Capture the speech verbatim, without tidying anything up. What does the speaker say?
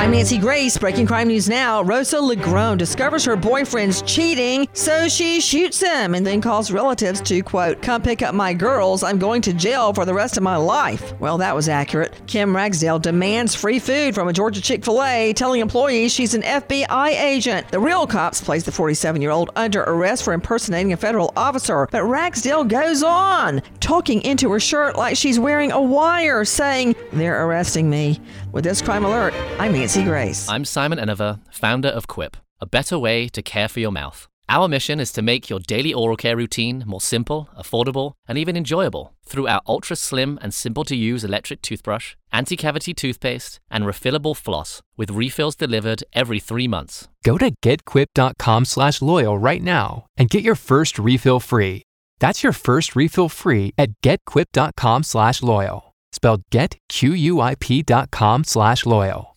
I'm Nancy Grace. Breaking crime news now. Rosa Legrone discovers her boyfriend's cheating, so she shoots him and then calls relatives to, quote, come pick up my girls. I'm going to jail for the rest of my life. Well, that was accurate. Kim Ragsdale demands free food from a Georgia Chick-fil-A, telling employees she's an F B I agent. The Real Cops place the forty-seven-year-old under arrest for impersonating a federal officer. But Ragsdale goes on, talking into her shirt like she's wearing a wire, saying, they're arresting me. With this crime alert, I'm Nancy Grace. I'm Simon Enever, founder of Quip, a better way to care for your mouth. Our mission is to make your daily oral care routine more simple, affordable, and even enjoyable through our ultra-slim and simple-to-use electric toothbrush, anti-cavity toothpaste, and refillable floss with refills delivered every three months. Go to getquip.com slash loyal right now and get your first refill free. That's your first refill free at getquip.com slash loyal. Spelled get, Q U I P dot com slash loyal.